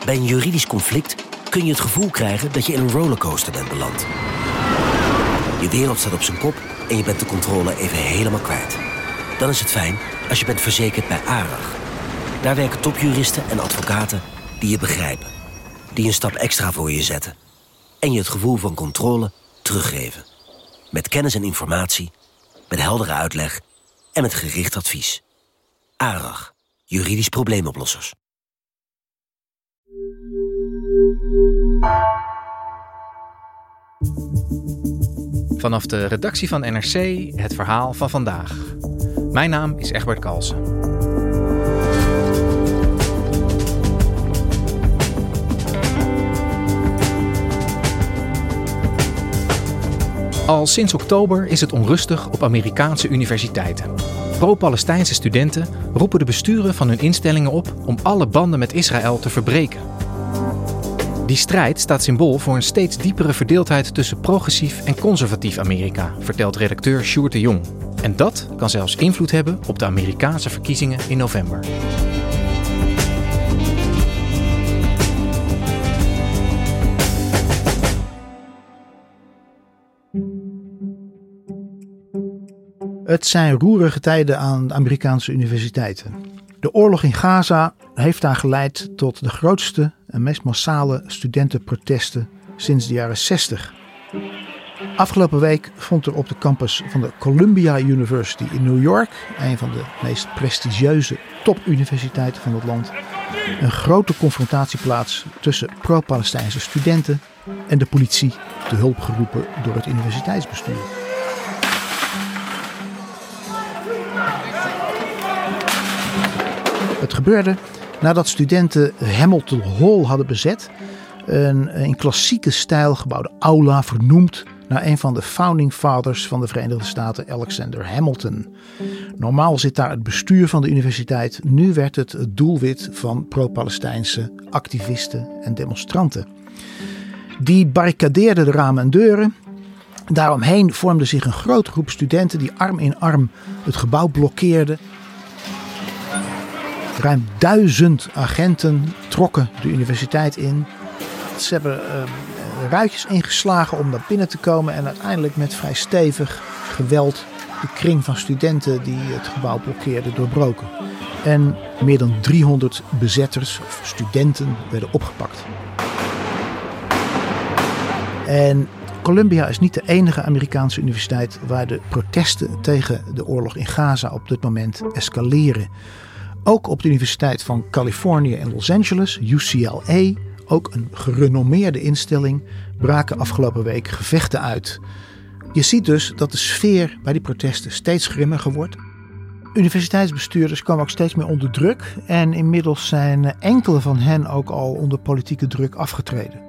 Bij een juridisch conflict kun je het gevoel krijgen dat je in een rollercoaster bent beland. Je wereld staat op zijn kop en je bent de controle even helemaal kwijt. Dan is het fijn als je bent verzekerd bij ARAG. Daar werken topjuristen en advocaten die je begrijpen. Die een stap extra voor je zetten. En je het gevoel van controle teruggeven. Met kennis en informatie, met heldere uitleg en met gericht advies. ARAG, juridisch probleemoplossers. Vanaf de redactie van NRC het verhaal van vandaag. Mijn naam is Egbert Kalsen. Al sinds oktober is het onrustig op Amerikaanse universiteiten. Pro-Palestijnse studenten roepen de besturen van hun instellingen op om alle banden met Israël te verbreken. Die strijd staat symbool voor een steeds diepere verdeeldheid tussen progressief en conservatief Amerika, vertelt redacteur Sjoerd de Jong. En dat kan zelfs invloed hebben op de Amerikaanse verkiezingen in november. Het zijn roerige tijden aan de Amerikaanse universiteiten. De oorlog in Gaza heeft daar geleid tot de grootste en meest massale studentenprotesten sinds de jaren 60. Afgelopen week vond er op de campus van de Columbia University in New York, een van de meest prestigieuze topuniversiteiten van het land, een grote confrontatie plaats tussen pro-Palestijnse studenten en de politie, te hulp geroepen door het universiteitsbestuur. Het gebeurde nadat studenten Hamilton Hall hadden bezet. Een in klassieke stijl gebouwde aula vernoemd naar een van de founding fathers van de Verenigde Staten, Alexander Hamilton. Normaal zit daar het bestuur van de universiteit. Nu werd het het doelwit van pro-Palestijnse activisten en demonstranten. Die barricadeerden de ramen en deuren. Daaromheen vormde zich een grote groep studenten die arm in arm het gebouw blokkeerden. Ruim 1000 agenten trokken de universiteit in. Ze hebben ruitjes ingeslagen om naar binnen te komen en uiteindelijk met vrij stevig geweld de kring van studenten die het gebouw blokkeerden doorbroken. En meer dan 300 bezetters of studenten werden opgepakt. En Columbia is niet de enige Amerikaanse universiteit waar de protesten tegen de oorlog in Gaza op dit moment escaleren. Ook op de Universiteit van Californië in Los Angeles, UCLA, ook een gerenommeerde instelling, braken afgelopen week gevechten uit. Je ziet dus dat de sfeer bij die protesten steeds grimmiger wordt. Universiteitsbestuurders komen ook steeds meer onder druk en inmiddels zijn enkele van hen ook al onder politieke druk afgetreden.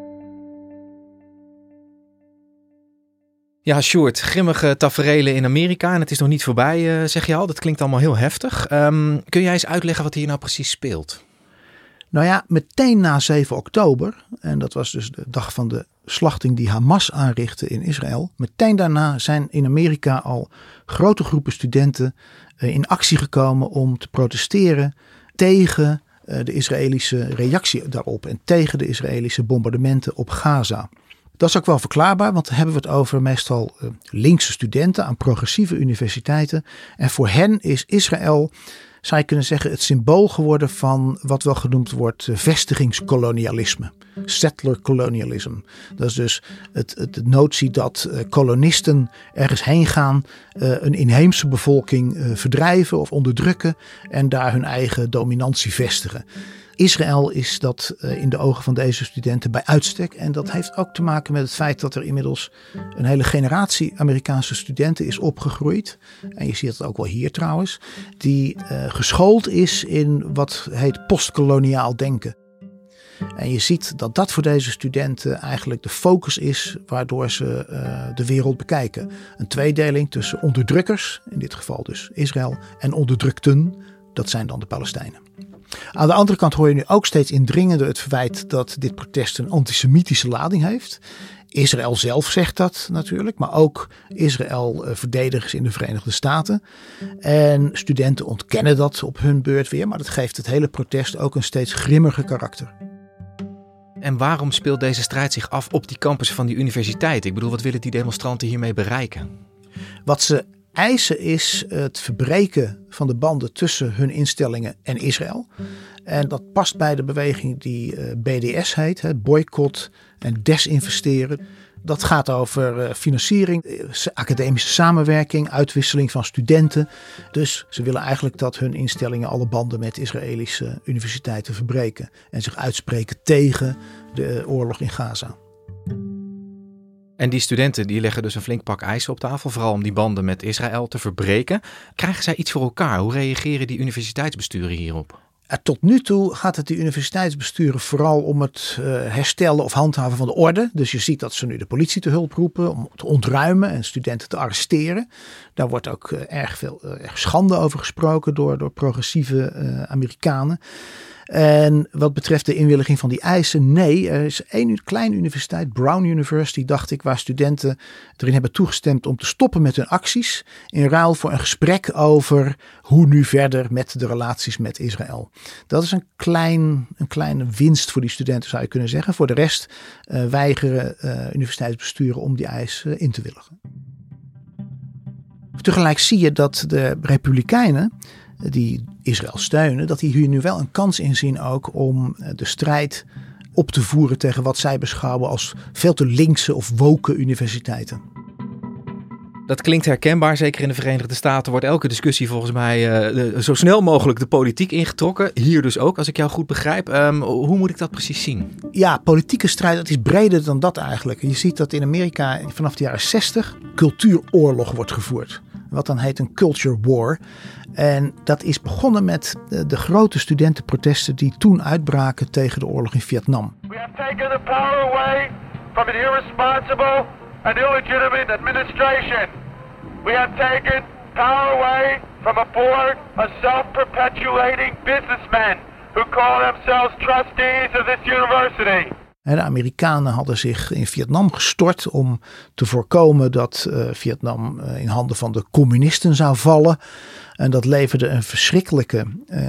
Ja, Sjoerd, grimmige taferelen in Amerika en het is nog niet voorbij, zeg je al. Dat klinkt allemaal heel heftig. Kun jij eens uitleggen wat hier nou precies speelt? Nou ja, meteen na 7 oktober, en dat was dus de dag van de slachting die Hamas aanrichtte in Israël. Meteen daarna zijn in Amerika al grote groepen studenten in actie gekomen om te protesteren tegen de Israëlische reactie daarop en tegen de Israëlische bombardementen op Gaza. Dat is ook wel verklaarbaar, want dan hebben we het over meestal linkse studenten aan progressieve universiteiten. En voor hen is Israël, zou je kunnen zeggen, het symbool geworden van wat wel genoemd wordt vestigingskolonialisme. Settler colonialism. Dat is dus de notie dat kolonisten ergens heen gaan, een inheemse bevolking verdrijven of onderdrukken en daar hun eigen dominantie vestigen. Israël is dat in de ogen van deze studenten bij uitstek. En dat heeft ook te maken met het feit dat er inmiddels een hele generatie Amerikaanse studenten is opgegroeid. En je ziet het ook wel hier trouwens. Die geschoold is in wat heet postkoloniaal denken. En je ziet dat dat voor deze studenten eigenlijk de focus is waardoor ze de wereld bekijken. Een tweedeling tussen onderdrukkers, in dit geval dus Israël, en onderdrukten, dat zijn dan de Palestijnen. Aan de andere kant hoor je nu ook steeds indringender het verwijt dat dit protest een antisemitische lading heeft. Israël zelf zegt dat natuurlijk, maar ook Israël-verdedigers in de Verenigde Staten. En studenten ontkennen dat op hun beurt weer, maar dat geeft het hele protest ook een steeds grimmiger karakter. En waarom speelt deze strijd zich af op die campus van die universiteit? Ik bedoel, wat willen die demonstranten hiermee bereiken? Wat ze eisen is het verbreken van de banden tussen hun instellingen en Israël. En dat past bij de beweging die BDS heet, boycott en desinvesteren. Dat gaat over financiering, academische samenwerking, uitwisseling van studenten. Dus ze willen eigenlijk dat hun instellingen alle banden met Israëlische universiteiten verbreken. En zich uitspreken tegen de oorlog in Gaza. En die studenten die leggen dus een flink pak eisen op tafel, vooral om die banden met Israël te verbreken. Krijgen zij iets voor elkaar? Hoe reageren die universiteitsbesturen hierop? Tot nu toe gaat het die universiteitsbesturen vooral om het herstellen of handhaven van de orde. Dus je ziet dat ze nu de politie te hulp roepen om te ontruimen en studenten te arresteren. Daar wordt ook erg schande over gesproken door progressieve Amerikanen. En wat betreft de inwilliging van die eisen, nee, er is één kleine universiteit, Brown University, dacht ik, waar studenten erin hebben toegestemd om te stoppen met hun acties in ruil voor een gesprek over hoe nu verder met de relaties met Israël. Dat is een kleine winst voor die studenten, zou je kunnen zeggen. Voor de rest weigeren universiteitsbesturen om die eisen in te willigen. Tegelijk zie je dat de Republikeinen die Israël steunen, dat die hier nu wel een kans in zien ook om de strijd op te voeren tegen wat zij beschouwen als veel te linkse of woke universiteiten. Dat klinkt herkenbaar, zeker in de Verenigde Staten wordt elke discussie volgens mij zo snel mogelijk de politiek ingetrokken. Hier dus ook, als ik jou goed begrijp. Hoe moet ik dat precies zien? Ja, politieke strijd, dat is breder dan dat eigenlijk. Je ziet dat in Amerika vanaf de jaren 60 cultuuroorlog wordt gevoerd. Wat dan heet een culture war. En dat is begonnen met de grote studentenprotesten die toen uitbraken tegen de oorlog in Vietnam. We have taken the power away from an irresponsible and illegitimate administration. We have taken power away from a board of self-perpetuating businessmen who call themselves trustees of this university. De Amerikanen hadden zich in Vietnam gestort om te voorkomen dat Vietnam in handen van de communisten zou vallen. En dat leverde een verschrikkelijke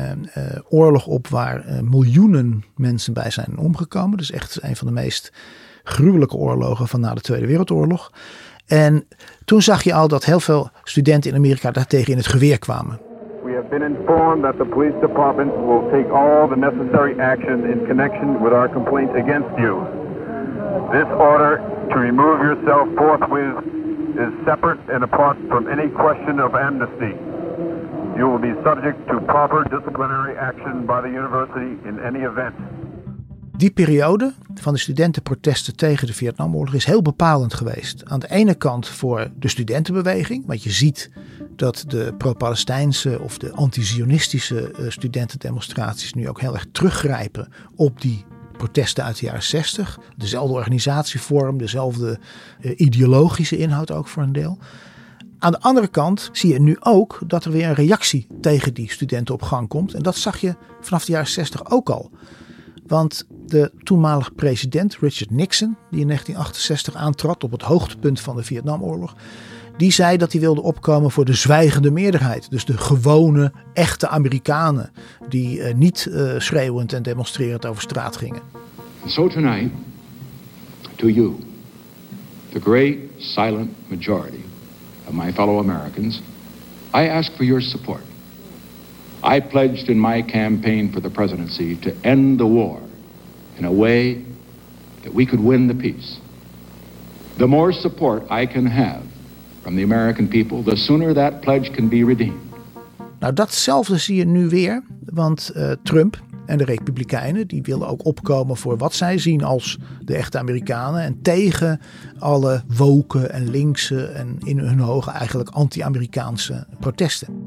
oorlog op waar miljoenen mensen bij zijn omgekomen. Dus echt een van de meest gruwelijke oorlogen van na de Tweede Wereldoorlog. En toen zag je al dat heel veel studenten in Amerika daartegen in het geweer kwamen. We have been informed that the police department will take all the necessary action in connection with our complaint against you. This order to remove yourself forthwith is separate and apart from any question of amnesty. You will be subject to proper disciplinary action by the university in any event. Die periode van de studentenprotesten tegen de Vietnamoorlog is heel bepalend geweest. Aan de ene kant voor de studentenbeweging, want je ziet dat de pro-Palestijnse of de anti-Zionistische studentendemonstraties nu ook heel erg teruggrijpen op die protesten uit de jaren 60. Dezelfde organisatievorm, dezelfde ideologische inhoud ook voor een deel. Aan de andere kant zie je nu ook dat er weer een reactie tegen die studenten op gang komt. En dat zag je vanaf de jaren 60 ook al. Want de toenmalige president Richard Nixon, die in 1968 aantrad op het hoogtepunt van de Vietnamoorlog, die zei dat hij wilde opkomen voor de zwijgende meerderheid. Dus de gewone, echte Amerikanen die niet schreeuwend en demonstrerend over straat gingen. So tonight, to you, the great silent majority of my fellow Americans, I ask for your support. I pledged in my campaign for the presidency to end the war in a way that we could win the peace. The more support I can have from the American people, the sooner that pledge can be redeemed. Nou, datzelfde zie je nu weer, want Trump en de Republikeinen die willen ook opkomen voor wat zij zien als de echte Amerikanen en tegen alle woke en linkse en in hun ogen eigenlijk anti-Amerikaanse protesten.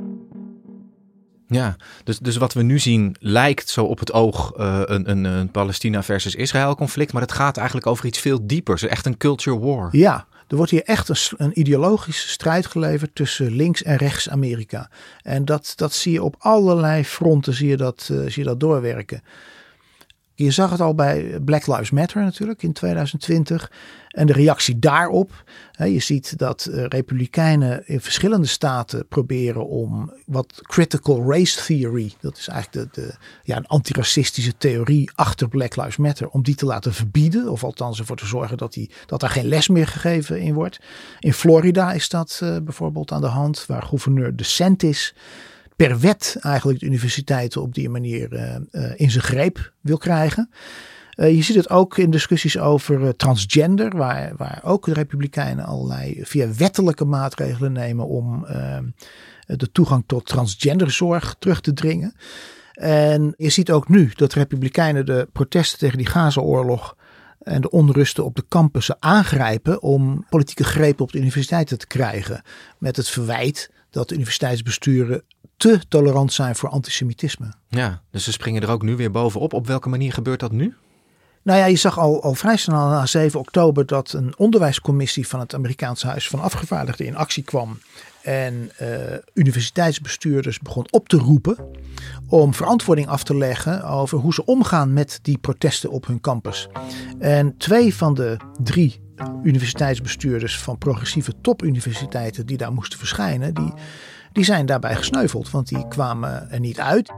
Ja, dus wat we nu zien lijkt zo op het oog een Palestina versus Israël conflict, maar het gaat eigenlijk over iets veel diepers, echt een culture war. Ja, er wordt hier echt een ideologische strijd geleverd tussen links en rechts Amerika. En dat zie je op allerlei fronten, zie je dat doorwerken. Je zag het al bij Black Lives Matter natuurlijk in 2020. En de reactie daarop. Je ziet dat republikeinen in verschillende staten proberen om wat critical race theory. Dat is eigenlijk een antiracistische theorie achter Black Lives Matter. Om die te laten verbieden. Of althans ervoor te zorgen dat daar geen les meer gegeven in wordt. In Florida is dat bijvoorbeeld aan de hand. Waar gouverneur DeSantis per wet eigenlijk de universiteiten op die manier in zijn greep wil krijgen. Je ziet het ook in discussies over transgender, waar ook de republikeinen allerlei via wettelijke maatregelen nemen om de toegang tot transgenderzorg terug te dringen. En je ziet ook nu dat de republikeinen de protesten tegen die Gaza-oorlog en de onrusten op de campussen aangrijpen om politieke grepen op de universiteiten te krijgen. Met het verwijt dat de universiteitsbesturen te tolerant zijn voor antisemitisme. Ja, dus ze springen er ook nu weer bovenop. Op welke manier gebeurt dat nu? Nou ja, je zag al vrij snel na 7 oktober dat een onderwijscommissie van het Amerikaanse Huis van Afgevaardigden in actie kwam. En universiteitsbestuurders begon op te roepen om verantwoording af te leggen over hoe ze omgaan met die protesten op hun campus. En 2 van de 3 universiteitsbestuurders van progressieve topuniversiteiten die daar moesten verschijnen, die zijn daarbij gesneuveld, want die kwamen er niet uit.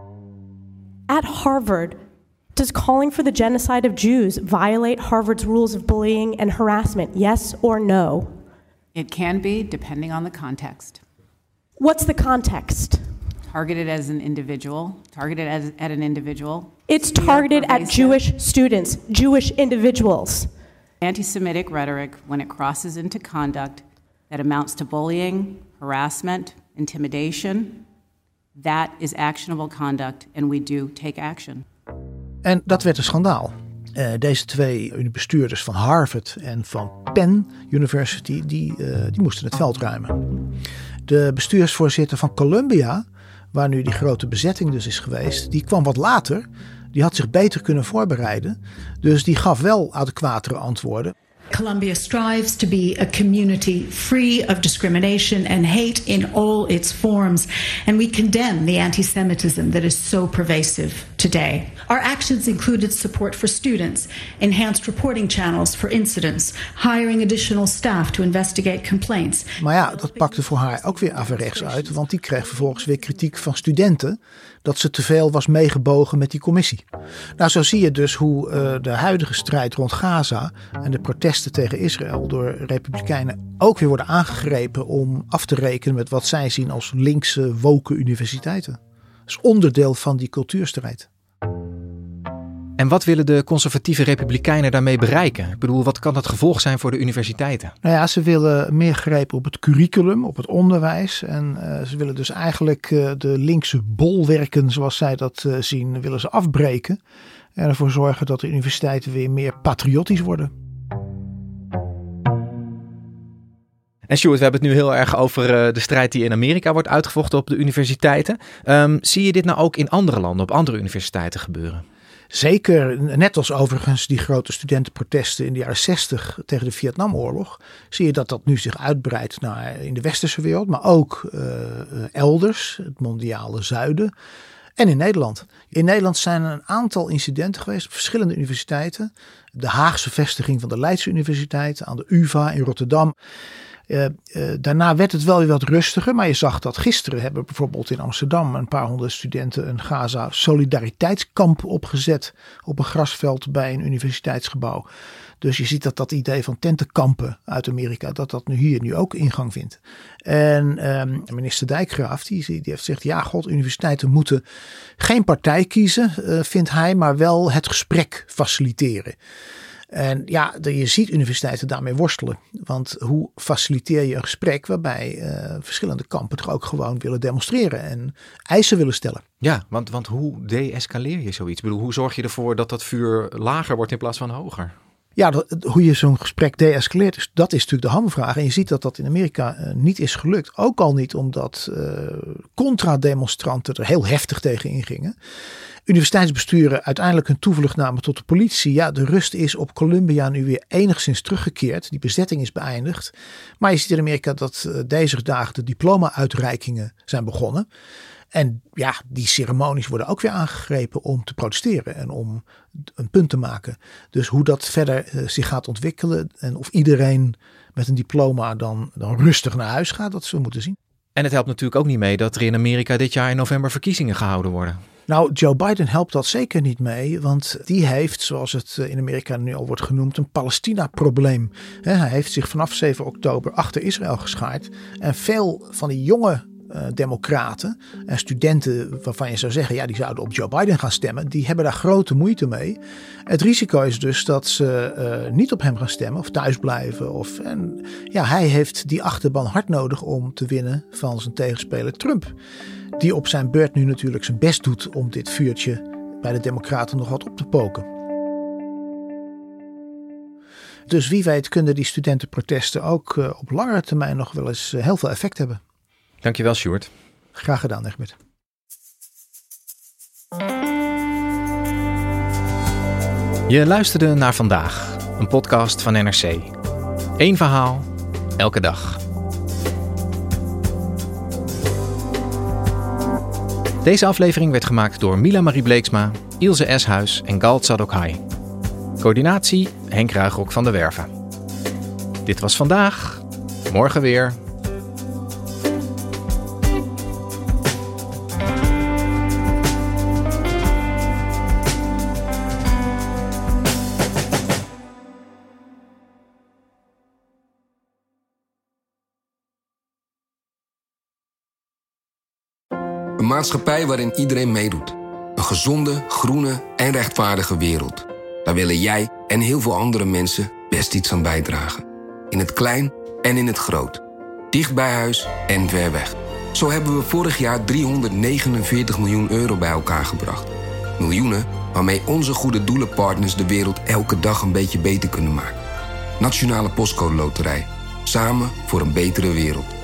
At Harvard, does calling for the genocide of Jews violate Harvard's rules of bullying and harassment? Yes or no? It can be, depending on the context. What's the context? Targeted as an individual, targeted at an individual. It's targeted at Jewish students, Jewish individuals. Anti-Semitic rhetoric, when it crosses into conduct that amounts to bullying, harassment, intimidation, that is actionable conduct and we do take action. En dat werd een schandaal. Deze 2 bestuurders van Harvard en van Penn University, die moesten het veld ruimen. De bestuursvoorzitter van Columbia, waar nu die grote bezetting dus is geweest, die kwam wat later. Die had zich beter kunnen voorbereiden. Dus die gaf wel adequatere antwoorden. Columbia strives to be a community free of discrimination and hate in all its forms, and we condemn the anti-Semitism that is so pervasive today. Our actions included support for students, enhanced reporting channels for incidents, hiring additional staff to investigate complaints. Maar ja, dat pakte voor haar ook weer averechts uit, want die kreeg vervolgens weer kritiek van studenten dat ze te veel was meegebogen met die commissie. Nou, zo zie je dus hoe de huidige strijd rond Gaza en de protesten tegen Israël door republikeinen ook weer worden aangegrepen om af te rekenen met wat zij zien als linkse, woke universiteiten. Dat is onderdeel van die cultuurstrijd. En wat willen de conservatieve republikeinen daarmee bereiken? Ik bedoel, wat kan het gevolg zijn voor de universiteiten? Nou ja, ze willen meer greep op het curriculum, op het onderwijs. En ze willen dus eigenlijk de linkse bolwerken, zoals zij dat zien, willen ze afbreken. En ervoor zorgen dat de universiteiten weer meer patriotisch worden. En Sjoerd, we hebben het nu heel erg over de strijd die in Amerika wordt uitgevochten op de universiteiten. Zie je dit nou ook in andere landen, op andere universiteiten gebeuren? Zeker, net als overigens die grote studentenprotesten in de jaren 60 tegen de Vietnamoorlog, zie je dat nu zich uitbreidt naar in de westerse wereld, maar ook elders, het mondiale zuiden en in Nederland. In Nederland zijn er een aantal incidenten geweest op verschillende universiteiten. De Haagse vestiging van de Leidse Universiteit, aan de UvA in Rotterdam. Daarna werd het wel weer wat rustiger, maar je zag dat gisteren hebben bijvoorbeeld in Amsterdam een paar 100 studenten een Gaza solidariteitskamp opgezet op een grasveld bij een universiteitsgebouw. Dus je ziet dat idee van tentenkampen uit Amerika, dat nu ook ingang vindt. En minister Dijkgraaf die heeft gezegd, ja god, universiteiten moeten geen partij kiezen, vindt hij, maar wel het gesprek faciliteren. En ja, je ziet universiteiten daarmee worstelen. Want hoe faciliteer je een gesprek waarbij verschillende kampen toch ook gewoon willen demonstreren en eisen willen stellen? Ja, want hoe de-escaleer je zoiets? Ik bedoel, hoe zorg je ervoor dat dat vuur lager wordt in plaats van hoger? Ja, hoe je zo'n gesprek de-escaleert, dat is natuurlijk de hamvraag. En je ziet dat in Amerika niet is gelukt. Ook al niet omdat contra-demonstranten er heel heftig tegen ingingen. Universiteitsbesturen uiteindelijk hun toevlucht namen tot de politie. Ja, de rust is op Columbia nu weer enigszins teruggekeerd. Die bezetting is beëindigd. Maar je ziet in Amerika dat deze dagen de diploma-uitreikingen zijn begonnen. En ja, die ceremonies worden ook weer aangegrepen om te protesteren en om een punt te maken. Dus hoe dat verder zich gaat ontwikkelen en of iedereen met een diploma dan rustig naar huis gaat, dat zullen we moeten zien. En het helpt natuurlijk ook niet mee dat er in Amerika dit jaar in november verkiezingen gehouden worden. Nou, Joe Biden helpt dat zeker niet mee, want die heeft, zoals het in Amerika nu al wordt genoemd, een Palestina-probleem. Hij heeft zich vanaf 7 oktober achter Israël geschaard. En veel van die jonge democraten en studenten waarvan je zou zeggen, ja, die zouden op Joe Biden gaan stemmen, die hebben daar grote moeite mee. Het risico is dus dat ze niet op hem gaan stemmen of thuis blijven. Hij heeft die achterban hard nodig om te winnen van zijn tegenspeler Trump. Die op zijn beurt nu natuurlijk zijn best doet om dit vuurtje bij de democraten nog wat op te poken. Dus wie weet kunnen die studentenprotesten ook op langere termijn nog wel eens heel veel effect hebben. Dankjewel, Sjoerd. Graag gedaan, Egbert. Je luisterde naar Vandaag, een podcast van NRC. 1 verhaal, elke dag. Deze aflevering werd gemaakt door Mila Marie Bleeksma, Ilse Eshuis en Galt Sadokhai. Coördinatie Henk Ruigrok van der Werven. Dit was Vandaag, morgen weer. Een maatschappij waarin iedereen meedoet. Een gezonde, groene en rechtvaardige wereld. Daar willen jij en heel veel andere mensen best iets aan bijdragen. In het klein en in het groot. Dicht bij huis en ver weg. Zo hebben we vorig jaar 349 miljoen euro bij elkaar gebracht. Miljoenen waarmee onze goede doelenpartners de wereld elke dag een beetje beter kunnen maken. Nationale Postcode Loterij. Samen voor een betere wereld.